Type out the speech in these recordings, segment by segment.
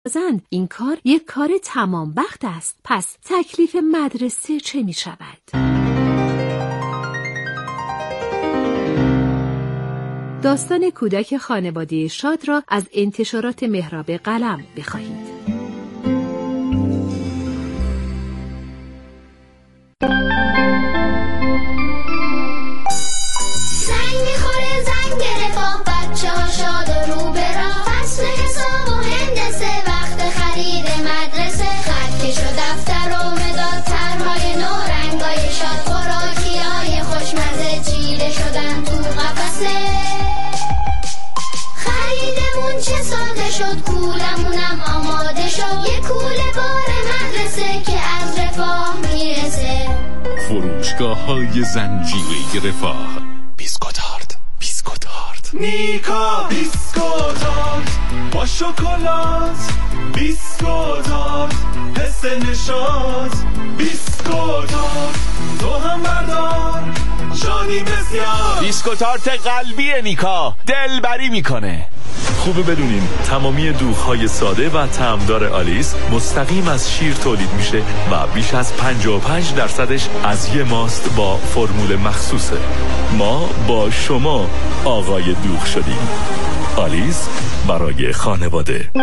زن این کار یک کار تمام وقت است. پس تکلیف مدرسه چه می شود؟ داستان کودک خانواده شاد را از انتشارات مهراب قلم بخواهید. کولمونم آماده شد، یه کوله بار مدرسه که از رفاه میرسه. فروشگاه‌های زنجیره رفاه. بیسکوتارد نیکا بیسکوتارد با شکلات، بیسکوتارد حس نشاط، بیسکوتارد تو هم بردار شادی بسیار. بیسکوتارد قلبی نیکا دلبری میکنه. خوبه بدونین تمامی دوغ‌های ساده و طعمدار آلیس مستقیم از شیر تولید میشه و بیش از 55% از یه ماست با فرمول مخصوصه. ما با شما آقای دوغ شدیم. آلیس برای خانواده.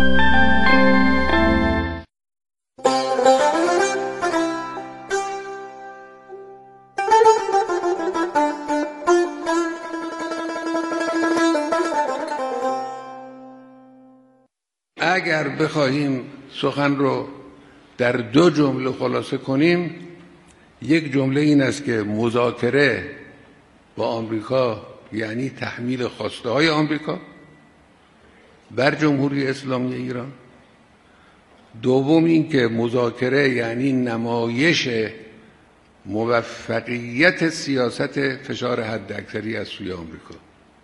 اگر بخواهیم سخن رو در 2 جمله خلاصه کنیم، یک جمله این است که مذاکره با آمریکا یعنی تحمیل خواسته های آمریکا بر جمهوری اسلامی ایران. دوم این که مذاکره یعنی نمایش موفقیت سیاست فشار حداکثری از سوی آمریکا.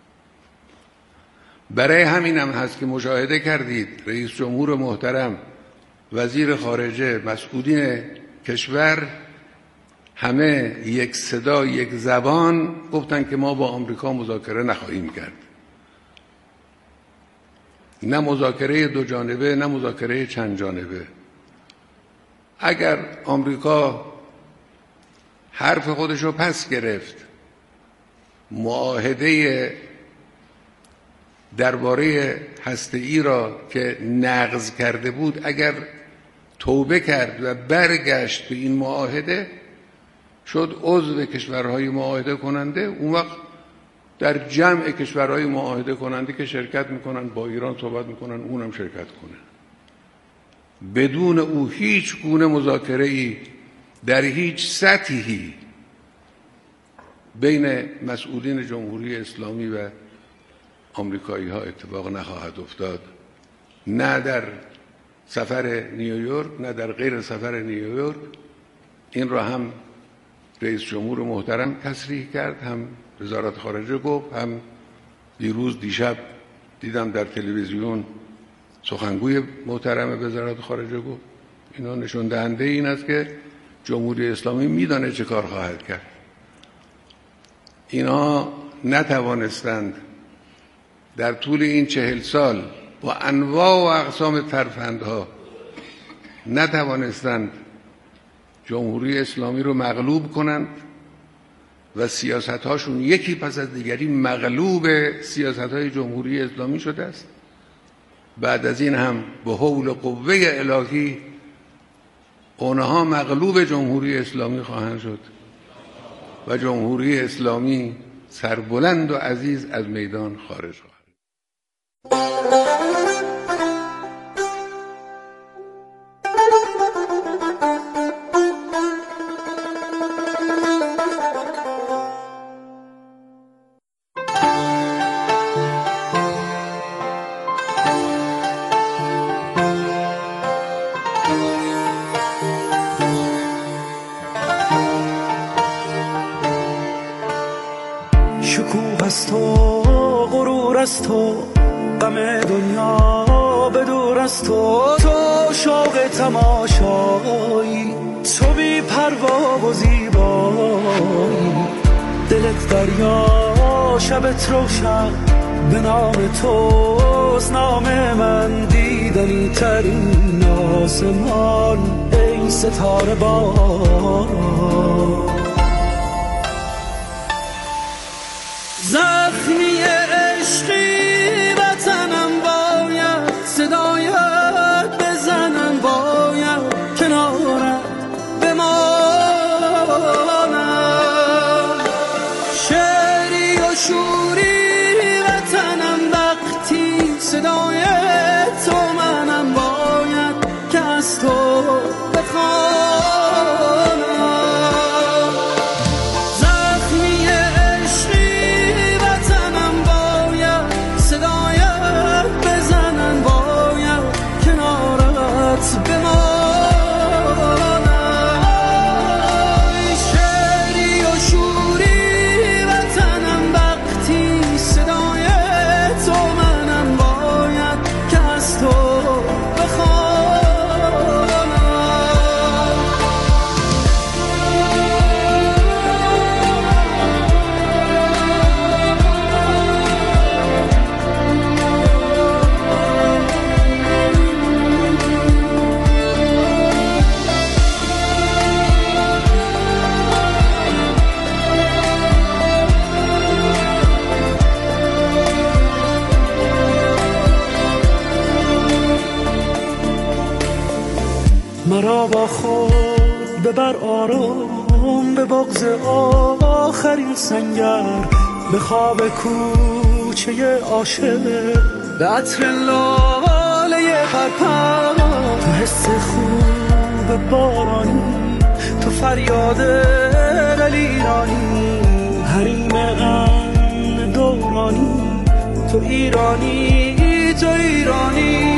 برای همین هم هست که مشاهده کردید رئیس جمهور محترم، وزیر خارجه، مسئولین کشور همه یک صدا یک زبان گفتن که ما با آمریکا مذاکره نخواهیم کرد. نه مذاکره 2 جانبه نه مذاکره چند جانبه. اگر آمریکا حرف خودش رو پس گرفت، معاهده درباره هسته‌ای را که نقض کرده بود اگر توبه کرد و برگشت به این معاهده، شد عضو کشورهای معاهده کننده، اون وقت در جمع کشورهای معاهده کننده که شرکت میکنن با ایران صحبت میکنن اونم شرکت کنه. بدون او هیچ گونه مذاکره‌ای در هیچ سطحی بین مسئولین جمهوری اسلامی و آمریکایی ها اتفاق نخواهد افتاد. نه در سفر نیویورک نه در غیر سفر نیویورک. این را هم رئیس جمهور محترم تصریح کرد، هم وزارت خارجه گفت، هم دیشب دیدم در تلویزیون سخنگوی محترم وزارت خارجه گفت. اینا نشون دهنده این است که جمهوری اسلامی میدانه چه کار خواهد کرد. اینا نتوانستند در طول این 40 سال با انواع و اقسام ترفندها نتوانستند جمهوری اسلامی رو مغلوب کنند و سیاست‌هاشون یکی پس از دیگری مغلوب سیاست‌های جمهوری اسلامی شده است. بعد از این هم به حول و قوه الهی اونها مغلوب جمهوری اسلامی خواهند شد و جمهوری اسلامی سربلند و عزیز از میدان خارج خواهد. شکوه از تو، غرور از تو، غم دنیا به دور از تو، تو شوق تماشایی، تو بی پروا و زیبایی، دلت دریا شبت روشن، به نام توست نام من، دیدنی ترین آسمان ای ستاره باران. زخمی عشقی وطنم باید صدایت بزنم، باید کنارت بمانم. شعری و شوری وطنم وقتی صدای تو منم، باید که از تو بخوانم. زخمی عشقی وطنم باید صدایت بزنن، باید کنارت بمانم. شعری و شوری وطنم وقتی صدای تو منم، باید که از تو مرا با خود ببر آرام به بغض آخرین سنگر، به خواب کوچه عاشق، به عطر لاله پرپر. تو حس خوب بارانی، تو فریاد دلیرانی، حریم امن دورانی، تو ایرانی، تو ایرانی.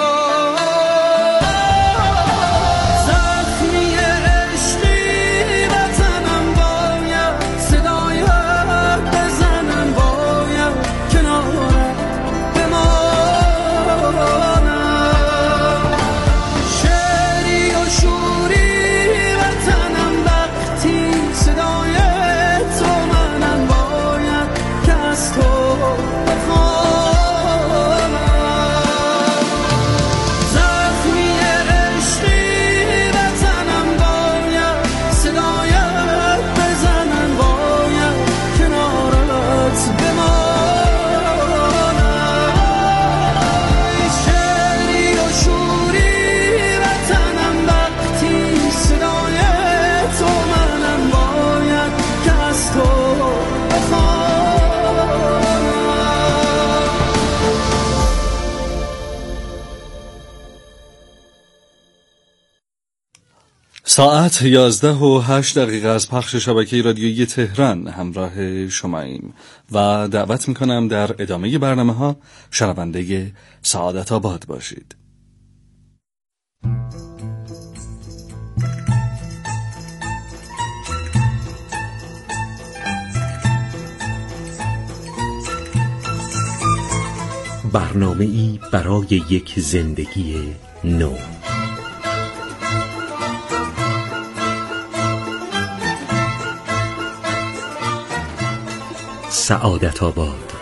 ساعت 11:08 از پخش شبکه رادیویی تهران همراه شماییم و دعوت میکنم در ادامه برنامه ها شنونده سعادت آباد باشید. برنامه‌ای برای یک زندگی نو. سعادت آباد.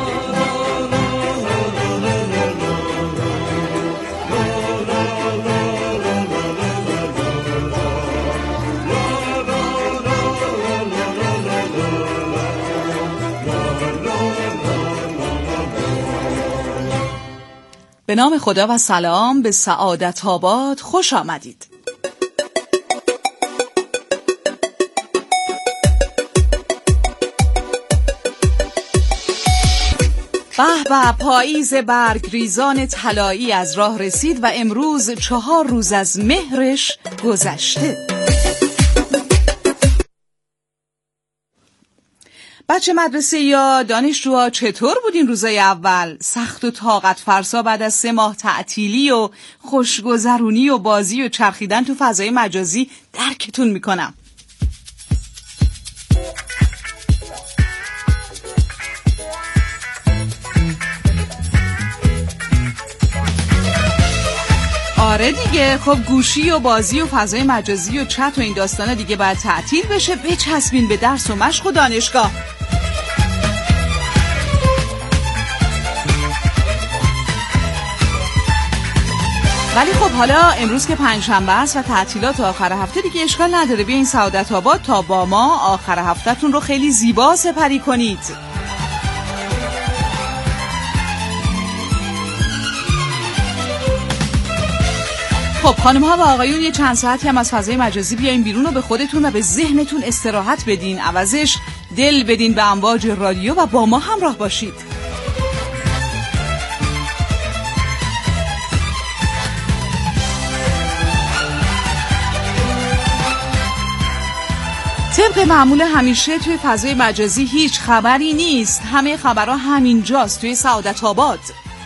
به نام خدا و سلام، به سعادت آباد خوش آمدید. به به، پاییز برگریزان طلایی از راه رسید و امروز 4 روز از مهرش گذشته. بچه مدرسه یا دانشجوها چطور بودین روزای اول؟ سخت و طاقت فرسا بعد از 3 ماه تعطیلی و خوشگذرونی و بازی و چرخیدن تو فضای مجازی درکتون میکنم. آره دیگه، خب گوشی و بازی و فضای مجازی و چت و این داستانا دیگه باید تعطیل بشه، بچسبین به درس و مشق و دانشگاه. ولی خب حالا امروز که پنجشنبه است و تعطیلات آخر هفته، دیگه اشکال نداره بیاین سعادت آباد تا با ما آخر هفته‌تون رو خیلی زیبا سپری کنید. خب خانم ها و آقایون، یه چند ساعتی هم از فضای مجازی بیاین بیرون و به خودتون و به ذهنتون استراحت بدین، عوضش دل بدین به امواج رادیو و با ما همراه باشید. طبق معمول همیشه توی فضای مجازی هیچ خبری نیست، همه خبرها همینجاست توی سعادت آباد.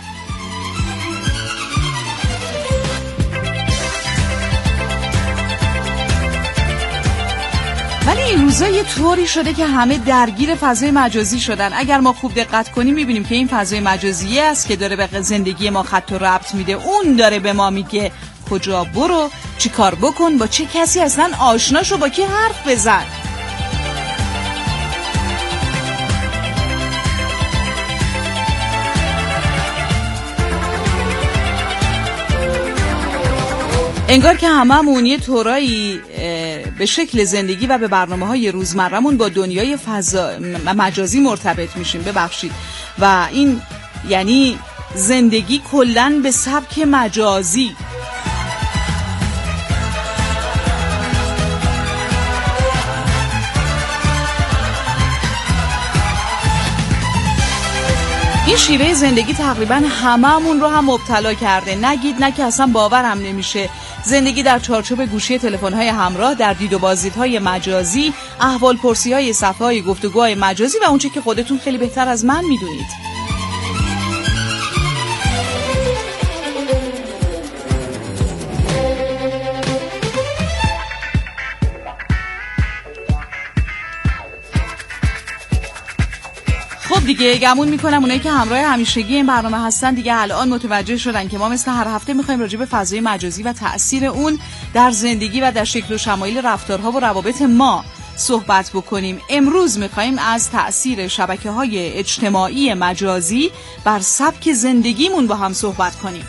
ولی این روزا یه طوری شده که همه درگیر فضای مجازی شدن. اگر ما خوب دقت کنیم میبینیم که این فضای مجازیه است که داره به زندگی ما خط و ربط میده. اون داره به ما میگه کجا برو، چی کار بکن، با چه کسی اصلا آشنا شو، با کی حرف بزن. انگار که هممون یه طورایی به شکل زندگی و به برنامه‌های روزمره‌مون با دنیای مجازی مرتبط میشیم. ببخشید. و این یعنی زندگی کلاً به سبک مجازی. این شیوه زندگی تقریبا هممون رو هم مبتلا کرده. نگید نه که اصلا باورم نمیشه. زندگی در چارچوب گوشی تلفن‌های همراه، در دید و بازدیدهای مجازی، احوال پرسی‌های صفحه‌های گفتگوهای مجازی و اونچه که خودتون خیلی بهتر از من میدونید. خب دیگه گمون میکنم اونایی که همراه همیشگی این برنامه هستن دیگه الان متوجه شدن که ما مثل هر هفته میخوایم راجع به فضای مجازی و تأثیر اون در زندگی و در شکل و شمایل رفتارها و روابط ما صحبت بکنیم. امروز میخوایم از تأثیر شبکه‌های اجتماعی مجازی بر سبک زندگیمون با هم صحبت کنیم.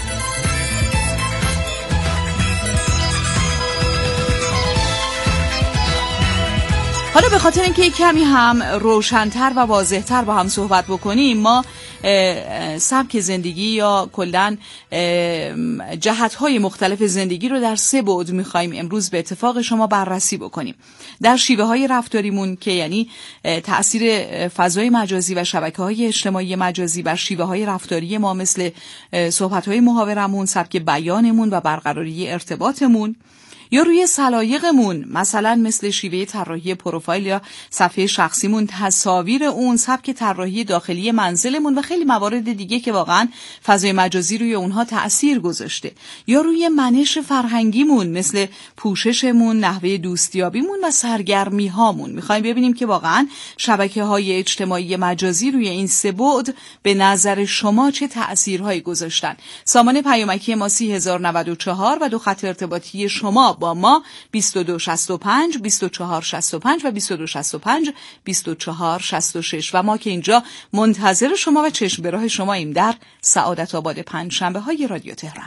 حالا به خاطر اینکه یک کمی هم روشن‌تر و واضح‌تر با هم صحبت بکنیم، ما سبک زندگی یا کلاً جهت‌های مختلف زندگی رو در 3 بعد می‌خوایم امروز به اتفاق شما بررسی بکنیم. در شیوه‌های رفتاریمون که یعنی تأثیر فضای مجازی و شبکه‌های اجتماعی مجازی بر شیوه‌های رفتاری ما، مثل صحبت‌های محاورمون، سبک بیانمون و برقراری ارتباطمون، یا روی سلایقمون، مثلا مثل شیوه طراحی پروفایل یا صفحه شخصیمون، تصاویر اون، سبک طراحی داخلی منزلمون و خیلی موارد دیگه که واقعا فضای مجازی روی اونها تأثیر گذاشته، یا روی منش فرهنگیمون مثل پوششمون، نحوه دوستیابیمون و سرگرمی‌هامون. می‌خوایم ببینیم که واقعا شبکه‌های اجتماعی مجازی روی این 3 بعد به نظر شما چه تأثیرهایی گذاشتن. سامان پیامکی ما 3094 و 2 خط ارتباطی شما با ما 2265 2465 و 2265 2466 و ما که اینجا منتظر شما و چشم به راه شماییم در سعادت آباد پنجشنبه های رادیو تهران.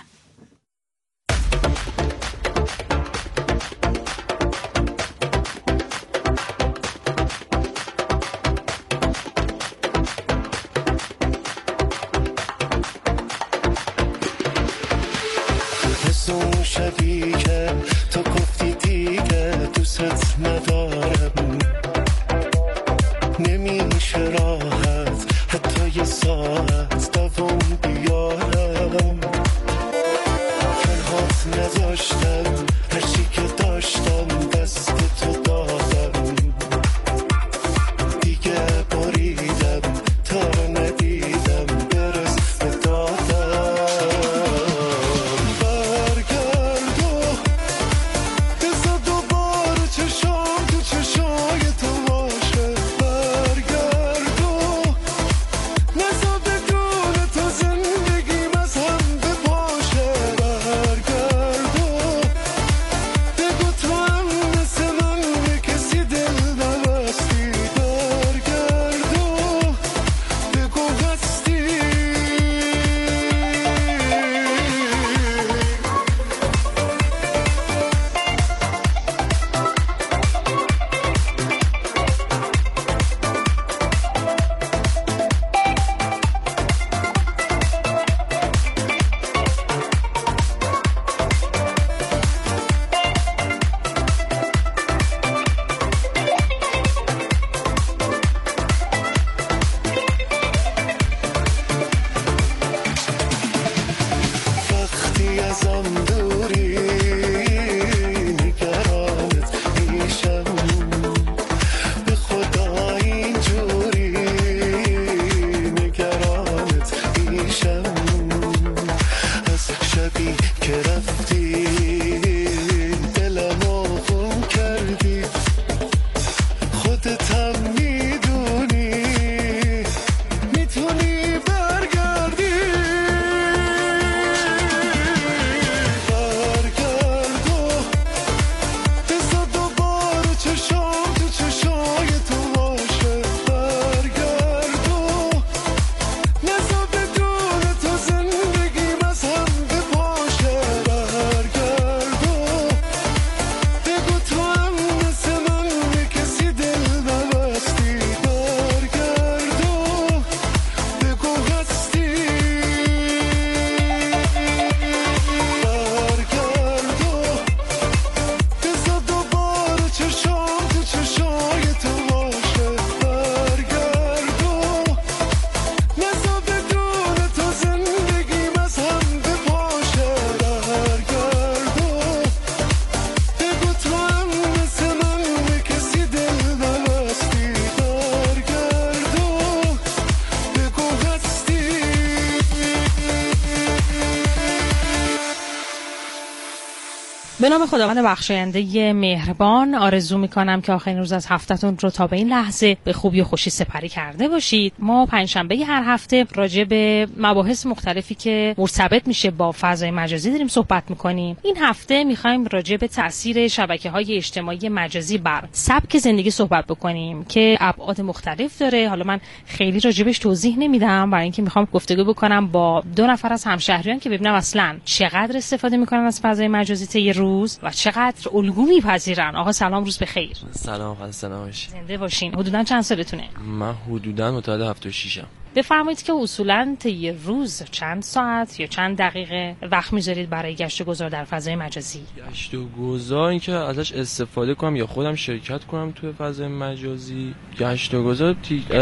شبی که تو گفتی دیگه دوست ندارم، نمیشه راحت حتی یه ساعت دوام بیارم، تنهات نذاشتم، هرچی که داشتم دست تو دادم، دیگه بریدم تا رو ندیدم برس به دادم. وقتی ازم دوری نگرانت میشم به خدا اینجوری نگرانت میشم از شبی که رفتی دلمو خون کردی خودت هم میدونی میتونی برگردی برگرد و بذار دوباره چشام تو چشای تو باشه برگرد و نذار بدون تو زندگیم از هم بپاشه برگرد و بگو تو هم مثل من به کسی دل نبستی برگرد و بگو هستی برگرد و بذار دوباره چشام تو چشای تو باشه برگرد و نذار بدون تو زندگیم از هم بپاشه برگرد و بگو تو هم مثل من به کسی دل نبستی برگرد و بگو هستی. به نام خداوند بخشاینده مهربان آرزو میکنم که آخرین روز از هفته‌تون رو تا به این لحظه به خوبی و خوشی سپری کرده باشید. ما پنجشنبه هر هفته راجع به مباحث مختلفی که مرتبط میشه با فضای مجازی داریم صحبت میکنیم. این هفته میخوایم راجع به تاثیر شبکه‌های اجتماعی مجازی بر سبک زندگی صحبت بکنیم که ابعاد مختلف داره. حالا من خیلی راجبش توضیح نمیدم برای اینکه میخوام گفتگو بکنم با دو نفر از همشهریان که ببینم اصلا چقدر استفاده میکنن از فضای مجازی تا یه روز و چقدر الگو میپذیرن. آقا سلام، روز بخیر. سلام، خسته نباشید. زنده باشین. حدوداً چند سالتونه؟ من حدوداً متولد 76ام. بفرمایید که اصولاً تا یه روز چند ساعت یا چند دقیقه وقت میذارید برای گشت و گذار در فضای مجازی؟ گشت و گذار اینکه ازش استفاده کنم یا خودم شرکت کنم توی فضای مجازی. گشت و گذار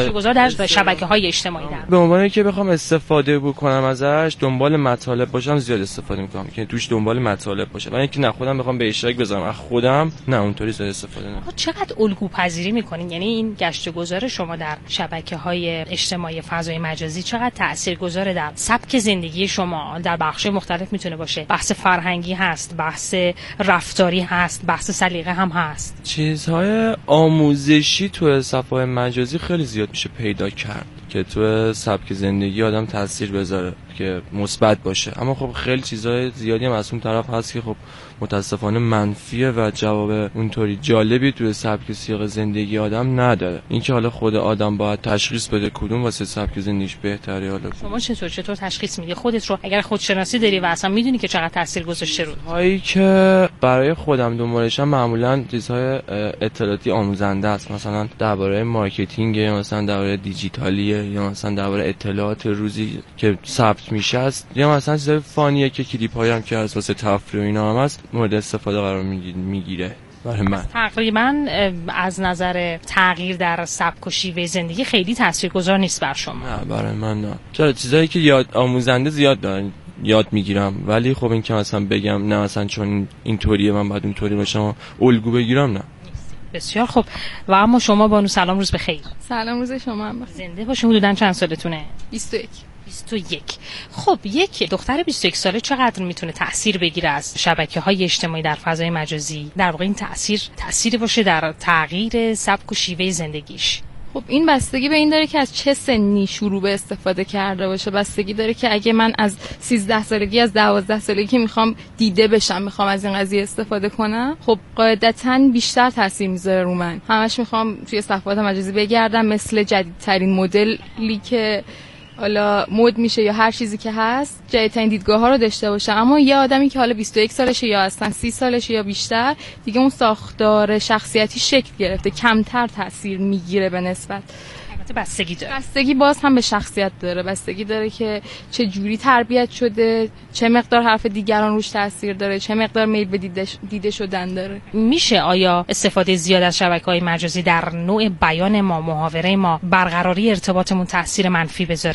در شبکه‌های اجتماعی در به عنوان که بخوام استفاده بکنم ازش دنبال مطالب باشم زیاد استفاده میکنم که توش دنبال مطالب باشه. ولی اینکه نه خودم بخوام به اشتراک بذارم از خودم، نه اونطوری زیاد استفاده نمیکنم. چقدر الگو پذیری میکنین؟ یعنی این گشت و گذار شما در شبکه‌های اجتماعی فضای مجازی چقدر تاثیرگذاره در سبک زندگی شما؟ در بخش‌های مختلف میتونه باشه. بحث فرهنگی هست، بحث رفتاری هست، بحث سلیقه هم هست. چیزهای آموزشی تو صفحه‌های مجازی خیلی زیاد میشه پیدا کرد که تو سبک زندگی آدم تاثیر بذاره که مثبت باشه. اما خب خیلی چیزهای زیادی هم از اون طرف هست که خب متاسفانه منفیه و جواب اونطوری جالبی توی سبک سیاق زندگی آدم نداره. اینکه حالا خود آدم باید تشخیص بده کدوم واسه سبک زندگیش بهتره. حالا شما چطور تشخیص میدی خودت رو؟ اگر خودشناسی داری و اصلا میدونی که چقدر تاثیر گذاشته رو هایی که برای خودم دنبالشم معمولا چیزهای اطلاعاتی آموزنده است، مثلا درباره مارکتینگ یا مثلا درباره دیجیتالیه یا مثلا درباره اطلاعات روزی که ثبت میشه است، یا مثلا چیزای فانیه که کلیپ‌هایی هم که از واسه تفریح و اینا هم هست مورد استفاده قرار میگیره. برای من تقریبا از نظر تغییر در سبک و شیوه زندگی خیلی تاثیرگذار نیست بر شما؟ نه برای من نه. چرا چیزایی که یاد آموزنده زیاد دارن یاد میگیرم، ولی خب این که مثلا بگم نه مثلا چون اینطوریه من باید اونطوری باشم الگو بگیرم، نه. بسیار خوب. و اما شما بانو سلام، روز بخیر. سلام، روز شما هم بخیر. زنده باشین. حدوداً چند سالتونه؟ 21. 21. خب یک دختر 21 ساله چقدر میتونه تأثیر بگیره از شبکه‌های اجتماعی در فضای مجازی؟ در واقع این تأثیری باشه در تغییر سبک و شیوه زندگیش. خب این بستگی به این داره که از چه سنی شروع به استفاده کرده باشه. بستگی داره که اگه من از 13 سالگی از 12 سالگی که میخوام دیده بشم، میخوام از این قضیه استفاده کنم، خب قاعدتاً بیشتر تاثیر میذاره رو من. همش میخوام توی صفحات مجازی بگردم مثل جدیدترین مدلی که حالا مد میشه یا هر چیزی که هست، جدیدترین دیدگاه‌ها رو داشته باشم. اما یه آدمی که حالا 21 سالشه یا اصلا 30 سالشه یا بیشتر، دیگه اون ساختار شخصیتی شکل گرفته، کمتر تاثیر میگیره به نسبت. بستگی داره. بستگی باز هم به شخصیت داره. بستگی داره که چه جوری تربیت شده، چه مقدار حرف دیگران روش تاثیر داره، چه مقدار میل به دیده شدن داره. میشه آیا استفاده زیاد از شبکه‌های مجازی در نوع بیان ما، محاوره ما، برقراری ارتباطمون تاثیر منفی بذاره؟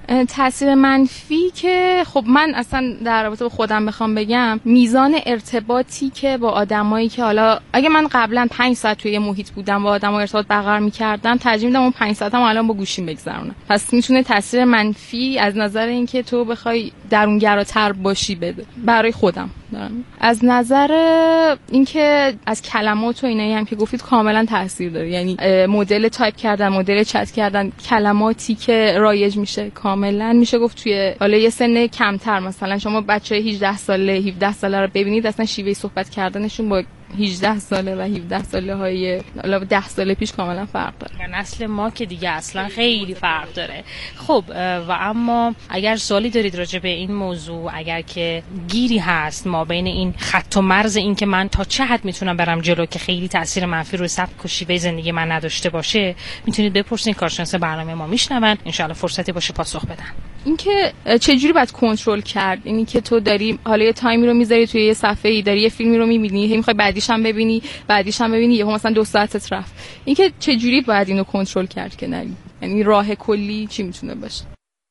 تاثیر منفی که خب من اصلا در رابطه با خودم بخوام بگم، میزان ارتباطی که با آدمایی که حالا اگه من قبلا 5 ساعت توی یه محیط بودم با آدما ارتباط برقرار می‌کردم، ترجیح میدم اون 5 ساعتم الان با گوشیم بگذرونم. پس میتونه تاثیر منفی از نظر اینکه تو بخوای درونگراتر باشی بده برای خودم دارم. از نظر اینکه از کلمات و اینایی هم که گفتید کاملا تاثیر داره، یعنی مدل تایپ کردن، مدل چت کردن، کلماتی که رایج میشه کاملا میشه گفت توی حالا یه سن کمتر، مثلا شما بچه 18 ساله 17 ساله رو ببینید، اصلا شیوه صحبت کردنشون با 18 ساله و 17 ساله های حالا 10 سال پیش کاملا فرق داره. نسل ما که دیگه اصلا خیلی فرق داره. خب و اما اگر سوالی دارید راجع به این موضوع، اگر که گیری هست ما بین این خط و مرز این که من تا چه حد میتونم برم جلو که خیلی تاثیر منفی روی سبک و شیوه زندگی من نداشته باشه، میتونید بپرسین، کارشناس برنامه ما میشنون، ان شاءالله فرصتی باشه پاسخ بدن. اینکه چجوری باید کنترل کرد، اینی که تو داری حالا یه تایمی رو میذاری توی یه صفحه‌ای، داری یه فیلمی رو میبینی، هی میخوای بعدیش هم ببینی، یهو مثلا 2 ساعتت رفت. اینکه چجوری باید اینو کنترل کرد که نری، یعنی راه کلی چی میتونه باشه؟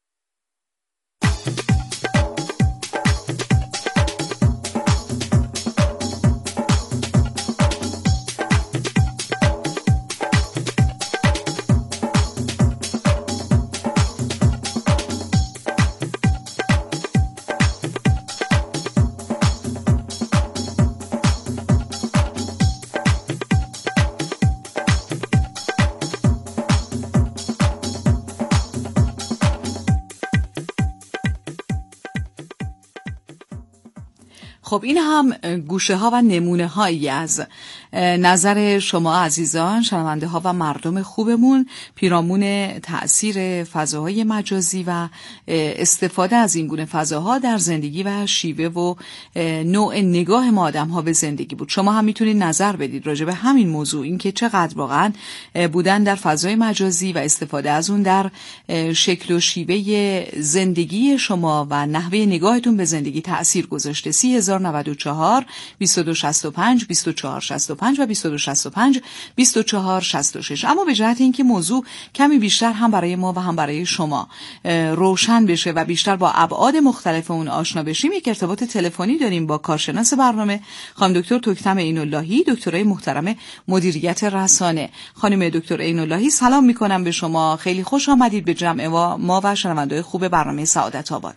خب این هم گوشه ها و نمونه هایی از نظر شما عزیزان شنونده ها و مردم خوبمون پیرامون تأثیر فضاهای مجازی و استفاده از این گونه فضاها در زندگی و شیوه و نوع نگاه ما آدم ها به زندگی بود. شما هم میتونید نظر بدید راجع به همین موضوع، این که چقدر واقعا بودن در فضای مجازی و استفاده از اون در شکل و شیوه زندگی شما و نحوه نگاهتون به زندگی تأثیر گذاشته. 3094 2265 2465 و 2265 2466. اما به جهت اینکه موضوع کمی بیشتر هم برای ما و هم برای شما روشن بشه و بیشتر با ابعاد مختلف اون آشنا بشیم، یک ارتباط تلفنی داریم با کارشناس برنامه خانم دکتر توکتم عین‌اللهی، دکترای محترم مدیریت رسانه. خانم دکتر عین‌اللهی سلام میکنم به شما، خیلی خوش آمدید به جمع ما و شنونده‌های خوب برنامه سعادت آباد.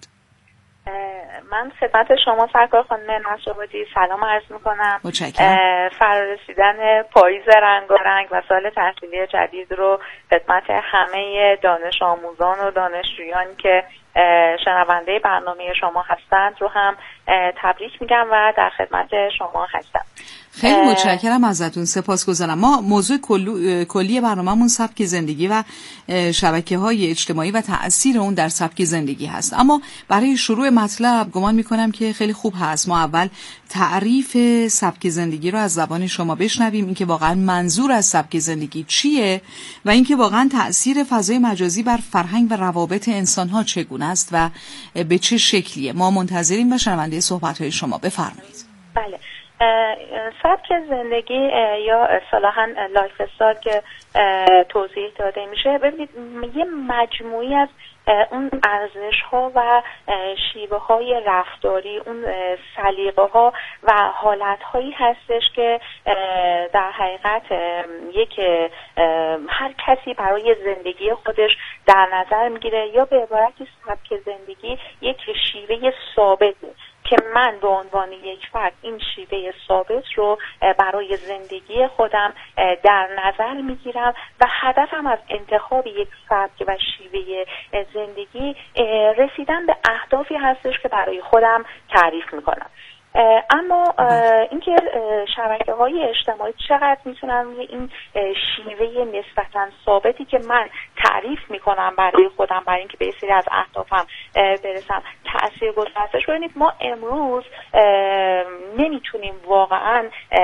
من خدمت شما سرکار خانم نصرآبادی سلام عرض میکنم. متشکرم. فرارسیدن پاییز رنگارنگ و سال تحصیلی جدید رو خدمت همه دانش آموزان و دانشجویان که شنونده برنامه شما هستند رو هم تبریک میگم و در خدمت شما هستم. خیلی متشکرم ازتون، سپاسگزارم. ما موضوع کلی برنامه‌مون سبک زندگی و شبکه‌های اجتماعی و تأثیر اون در سبک زندگی هست. اما برای شروع مطلب گمان می‌کنم که خیلی خوب هست ما اول تعریف سبک زندگی رو از زبان شما بشنویم، اینکه واقعا منظور از سبک زندگی چیه و اینکه واقعا تأثیر فضای مجازی بر فرهنگ و روابط انسان‌ها چگونه است و به چه شکلیه. ما منتظریم و شنونده صحبت‌های شما. بفرمایید. بله. سبک زندگی یا اصطلاحاً لایف استایل که توضیح داده میشه، ببینید یه مجموعی از اون ارزش ها و شیوه های رفتاری، اون سلیقه ها و حالت هایی هستش که در حقیقت یک هر کسی برای زندگی خودش در نظر میگیره، یا به عبارتی سبک زندگی یک شیوه ثابته که من به عنوان یک فرد این شیوه ثابت رو برای زندگی خودم در نظر میگیرم و هدفم از انتخاب یک سبک و شیوه زندگی رسیدن به اهدافی هستش که برای خودم تعریف میکنم. اما اینکه شبکه‌های اجتماعی چقدر میتونن روی این شیوه نسبتاً ثابتی که من تعریف میکنم برای خودم برای اینکه به سری از اهدافم برسم تأثیر گذارش. ببینید ما امروز نمیتونیم واقعا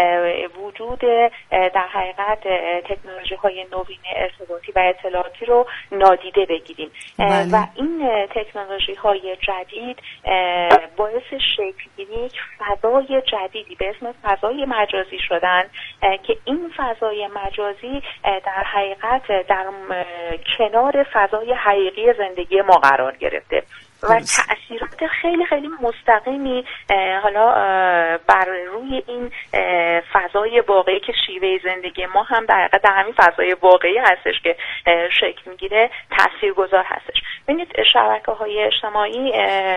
وجود در حقیقت تکنولوژی های نوین ارتباطی و اطلاعاتی رو نادیده بگیریم. و این تکنولوژی های جدید باعث شکل‌گیری یک فضای جدیدی به اسم فضای مجازی شدن که این فضای مجازی در حقیقت در کنار فضای حقیقی زندگی ما قرار گرفته و تأثیرات خیلی خیلی مستقیمی حالا بر روی این فضای واقعی که شیوه زندگی ما هم در حقیقت در همین فضای واقعی هستش که شکل میگیره تاثیرگذار هستش. ببینید شبکه‌های اجتماعی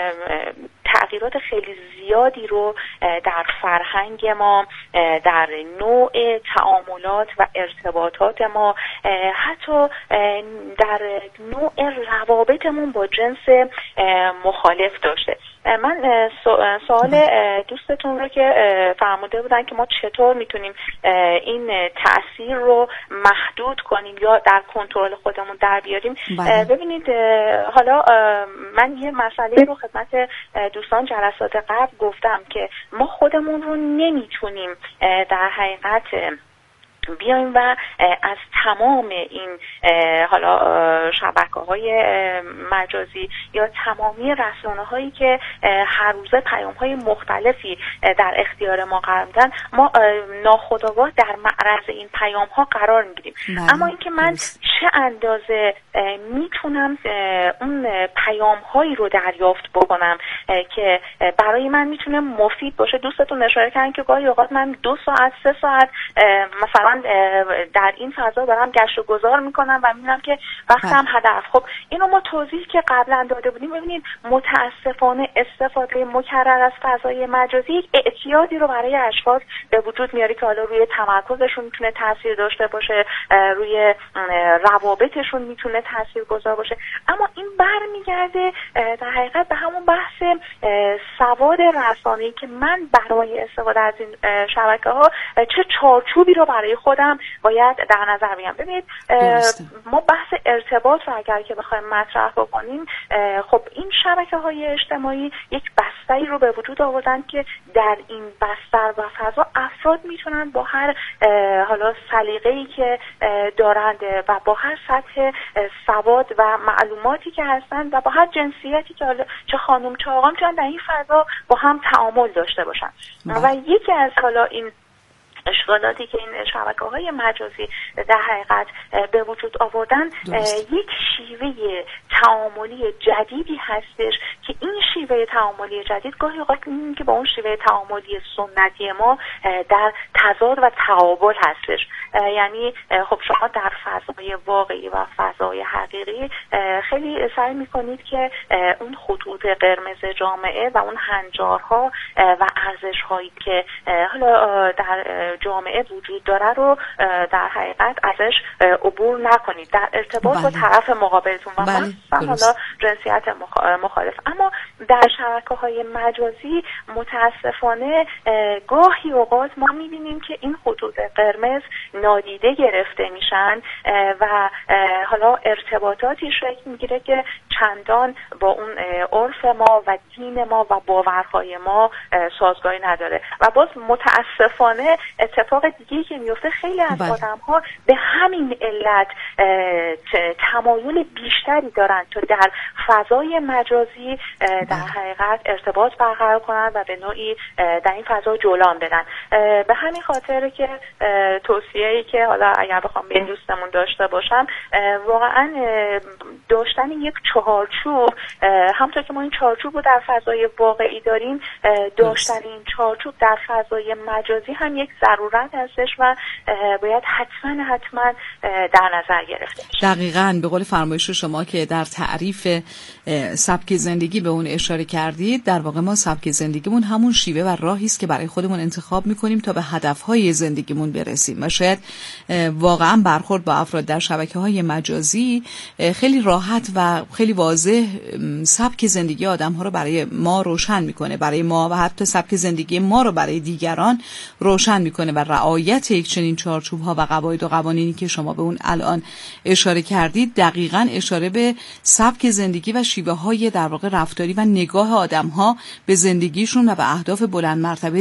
تغییرات خیلی زیادی رو در فرهنگ ما، در نوع تعاملات و ارتباطات ما، حتی در نوع روابطمون با جنس مخالف داشته. من سوال دوستتون رو که فرموده بودن که ما چطور میتونیم این تأثیر رو محدود کنیم یا در کنترل خودمون در بیاریم. ببینید حالا من یه مسئله رو خدمت دوستان جلسات قبل گفتم که ما خودمون رو نمیتونیم در حقیقت بیایم و از تمام این حالا شبکه‌های مجازی یا تمامی رسانه‌هایی که هر روزه پیام‌های مختلفی در اختیار ما قرار میدن ما ناخودآگاه در معرض این پیام‌ها قرار میگیریم. اما اینکه من چه اندازه میتونم اون پیام‌هایی رو دریافت بکنم که برای من میتونه مفید باشه. دوستتون اشاره کردن که گاهی اوقات من 2 ساعت 3 ساعت مثلا در این فضا دارم گشت و گذار میکنم و میبینم که وقتم هدف. خب اینو ما توضیح که قبلا داده بودیم. ببینید متاسفانه استفاده مکرر از فضای مجازی یک اعتیادی رو برای اشخاص به وجود میاره که حالا روی تمرکزشون میتونه تاثیر داشته باشه، روی روابطشون میتونه تاثیرگذار باشه. اما این برمیگرده در حقیقت به همون بحث سواد رسانه‌ای که من برای استفاده از این شبکه‌ها چه چارچوبی رو برای خودم باید در نظر بگیرم. ببینید ما بحث ارتباط رو اگر که بخوایم مطرح بکنیم، خب این شبکه‌های اجتماعی یک بستری رو به وجود آوردن که در این بستر و فضا افراد میتونن با هر حالا سلیقه‌ای که دارند و با هر سطح سواد و معلوماتی که هستن و با هر جنسیتی که حالا چه خانم چه آقا میتونن در این فضا با هم تعامل داشته باشن. و یکی از حالا این اشکالاتی که این شبکه‌های مجازی در حقیقت به وجود آوردن یک شیوه تعاملی جدیدی هستش که این شیوه تعاملی جدید گاهی اوقات که با اون شیوه تعاملی سنتی ما در تضاد و تقابل هستش. یعنی خب شما در فضای واقعی و فضای حقیقی خیلی سعی می‌کنید که اون خطوط قرمز جامعه و اون هنجارها و ارزش‌هایی که حالا در جامعه وجود داره رو در حقیقت ازش عبور نکنید در ارتباط با طرف مقابلتون و حالا جنسیت مخالف. اما در شبکه‌های مجازی متاسفانه گاهی اوقات ما می‌بینیم که این خطوط قرمز نادیده گرفته میشن و حالا ارتباطاتی شکل میگیره که چندان با اون عرف ما و دین ما و باورهای ما سازگاری نداره و باز متاسفانه اتفاق دیگه‌ای که میفته خیلی از آدم‌ها به همین علت تمایل بیشتری دارن تا در فضای مجازی در حقیقت ارتباط برقرار کنن و به نوعی در این فضا جولان بدن. به همین خاطر که توصیه‌ای که حالا اگر بخوام به این دوستمون داشته باشم واقعا داشتن یک چارچوب، همونطور که ما این چارچوب رو در فضای واقعی داریم، داشتن این چارچوب در فضای مجازی هم یک ضرورت هستش و باید حتما در نظر گرفته بشه. دقیقاً به قول فرمایش شما که در تعریف سبک زندگی به اون اشاره کردید، در واقع ما سبک زندگیمون همون شیوه و راهی است که برای خودمون انتخاب میکنیم تا به هدفهای زندگیمون برسیم و شاید واقعا برخورد با افراد در شبکه‌های مجازی خیلی راحت و خیلی واضح سبک زندگی آدم‌ها رو برای ما روشن میکنه، برای ما و حتی سبک زندگی ما رو برای دیگران روشن میکنه و رعایت یک چنین چارچوب‌ها و قواعد و قوانینی که شما به اون الان اشاره کردید دقیقاً اشاره به سبک زندگی و شیوه‌های در واقع رفتاری و نگاه آدم‌ها به زندگیشون و به اهداف بلند مرتبه